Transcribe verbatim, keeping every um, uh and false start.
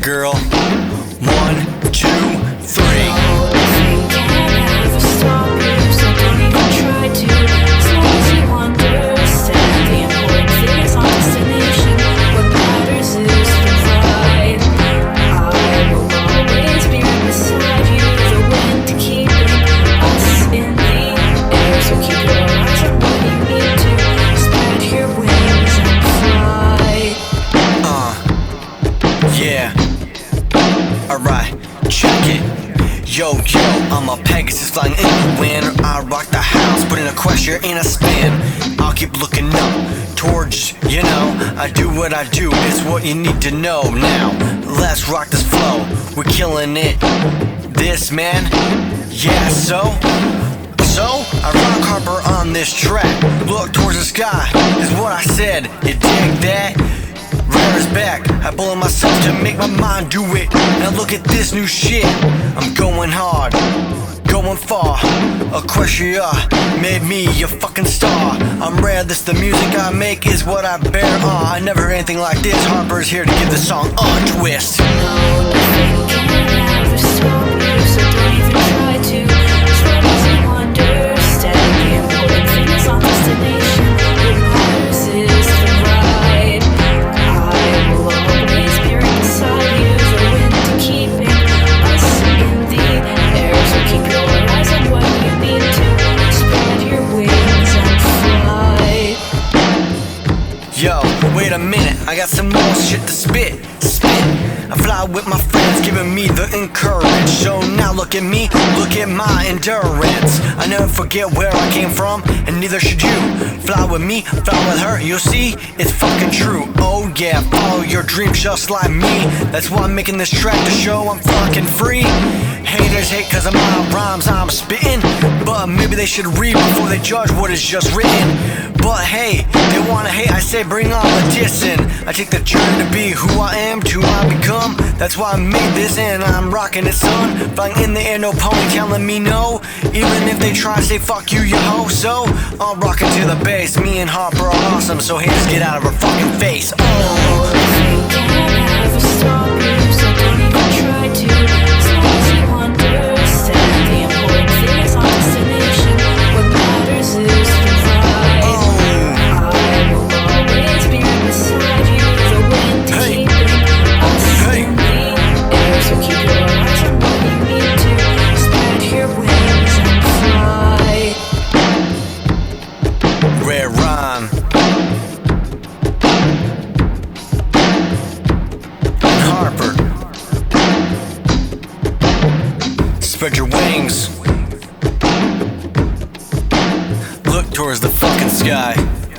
girl. One, two, three. Nothing can ever stop you, so don't even try to. As long as you understand the important thing is our destination. What matters is the ride. I will always be right beside you, the wind keeping us in the air. So keep your eyes on what you need to. Spread your wings and fly. Uh, yeah. Alright, check it. Yo, yo, I'm a Pegasus flying in the wind. I rock the house, put in a question in a spin. I'll keep looking up towards, you know, I do what I do, it's what you need to know. Now, let's rock this flow, we're killing it. This man, yeah, so So, I rock Harper on this track. Look towards the sky, is what I said. You dig that? Rare is back, I bullet myself to make my mind do it. Now look at this new shit, I'm going hard, going far. Aquatia made me a fucking star. I'm rare, this the music I make is what I bear. uh, I never heard anything like this. Harper's here to give the song a twist. No, nothing can ever stop you, so don't even try to. As long as you understand the important thing is our destination. What matters is the ride. I will always be right beside you, the wind keeping us in the air. So keep your eyes on what you need to. Spread your wings and fly. Yo, wait a minute, I got some more shit to spit, spit. I fly with my friends, giving me the encourage. So now look at me, look at my endurance. I never forget where I came from, and neither should you. Fly with me, fly with her, you'll see, it's fucking true. Oh yeah, follow your dreams just like me. That's why I'm making this track to show I'm fucking free. Haters hate cause of my rhymes I'm spitting, but maybe they should read before they judge what is just written. But hey, they wanna hate, I say bring on the dissing. I take the journey to be who I am, to who I become. That's why I made this and I'm rocking it, son. Flying in the air, no pony telling me no. Even if they try to say fuck you, you hoe. So, I'm rocking to the bass. Me and Harper are awesome, so haters get out of her fucking face. Oh. Nothing can ever stop you, so don't even try to. As long as you understand the important thing is our destination. What matters is the ride. I will always be right beside you, the wind Hey. keeping us Hey. in the air. So keep your eyes on what you need to. Spread your wings and fly. Rare rhyme. And Harper. Spread your wings. Look towards the fucking sky.